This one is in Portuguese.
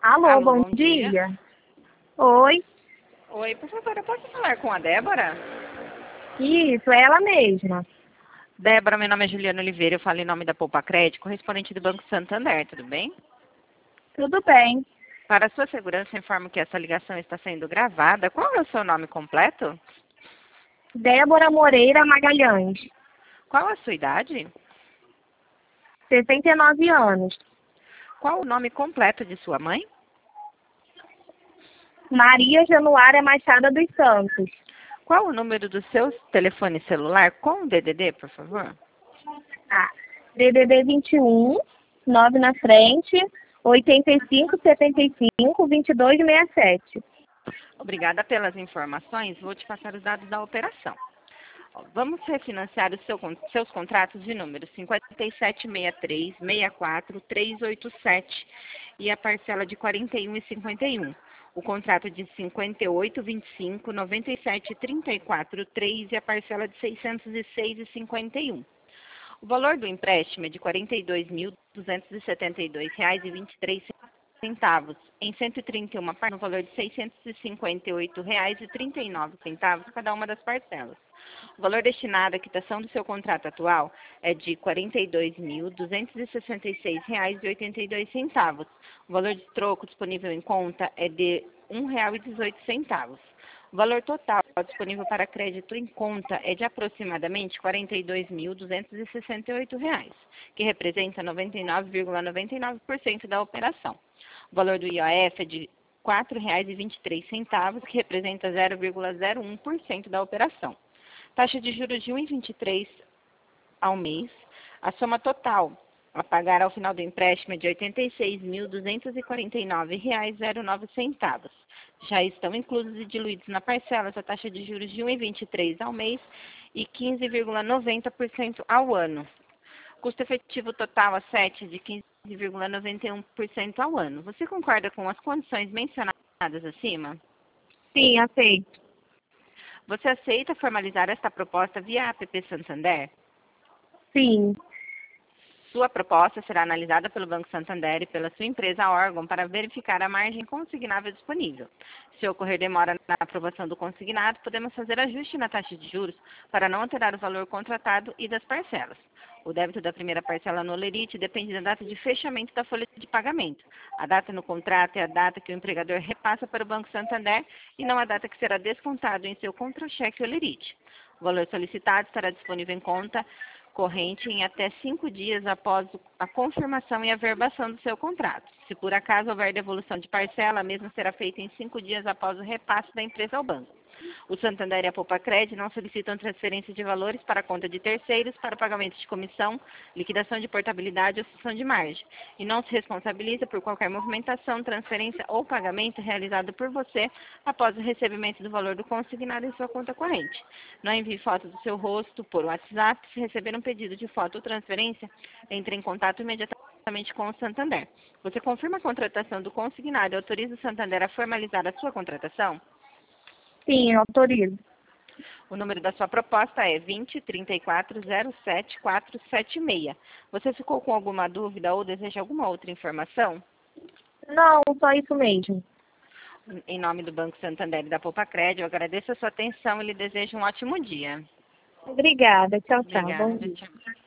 Alô, Alô, bom bom dia. dia. Oi, Oi, por favor, eu posso falar com a Débora? isso, é ela mesma. Débora, meu nome é Juliana Oliveira, eu falo em nome da Poupa Crédito, correspondente do Banco Santander, tudo bem? Tudo bem. Para a sua segurança, informo que essa ligação está sendo gravada. Qual é o seu nome completo? Débora Moreira Magalhães, Qual a sua idade? 69 anos. Qual o nome completo de sua mãe? Maria Januária Machado dos Santos. Qual o número do seu telefone celular com DDD, por favor? Ah, DDD 21, 9 na frente, 85 75 22 67. Obrigada pelas informações, vou te passar os dados da operação. Vamos refinanciar seus contratos de número 5763, 64, 387 e a parcela de 41,51. O contrato de 58, 25, 97, 34, 3 e a parcela de 606,51. O valor do empréstimo é de R$ 42.272,23 em 131 parcelas, no valor de R$ 658,39 cada uma das parcelas. O valor destinado à quitação do seu contrato atual é de R$ 42.266,82. O valor de troco disponível em conta é de R$ 1,18. O valor total disponível para crédito em conta é de aproximadamente R$ 42.268, que representa 99,99% da operação. O valor do IOF é de R$ 4,23, que representa 0,01% da operação. Taxa de juros de 1,23 ao mês. A soma total a pagar ao final do empréstimo é de R$ 86.249,09. Já estão inclusos e diluídos na parcela a taxa de juros de 1,23 ao mês e 15,90% ao ano. Custo efetivo total a 7 de 15,91% ao ano. Você concorda com as condições mencionadas acima? Sim, aceito. Você aceita formalizar esta proposta via app Santander? Sim, Sua proposta será analisada pelo Banco Santander e pela sua empresa órgão para verificar a margem consignável disponível. Se ocorrer demora na aprovação do consignado, podemos fazer ajuste na taxa de juros para não alterar o valor contratado e das parcelas. O débito da primeira parcela no Olerite depende da data de fechamento da folha de pagamento. A data no contrato é a data que o empregador repassa para o Banco Santander e não a data que será descontado em seu contra-cheque Olerite. O valor solicitado estará disponível em conta corrente em até 5 dias após a confirmação e averbação do seu contrato. Se por acaso houver devolução de parcela, a mesma será feita em 5 dias após o repasse da empresa ao banco. O Santander e a Poupa Crédito não solicitam transferência de valores para a conta de terceiros para pagamento de comissão, liquidação de portabilidade ou cessão de margem, e não se responsabiliza por qualquer movimentação, transferência ou pagamento realizado por você após o recebimento do valor do consignado em sua conta corrente. Não envie foto do seu rosto por WhatsApp. Se receber um pedido de foto ou transferência, entre em contato imediatamente com o Santander. Você confirma a contratação do consignado e autoriza o Santander a formalizar a sua contratação? sim, eu autorizo. O número da sua proposta é 20 34 07 476. Você ficou com alguma dúvida ou deseja alguma outra informação? Não, só isso mesmo. Em nome do Banco Santander e da Poupa Crédito, eu agradeço a sua atenção e lhe desejo um ótimo dia. Obrigada. Tchau, tchau. Bom Obrigada. dia. Tchau.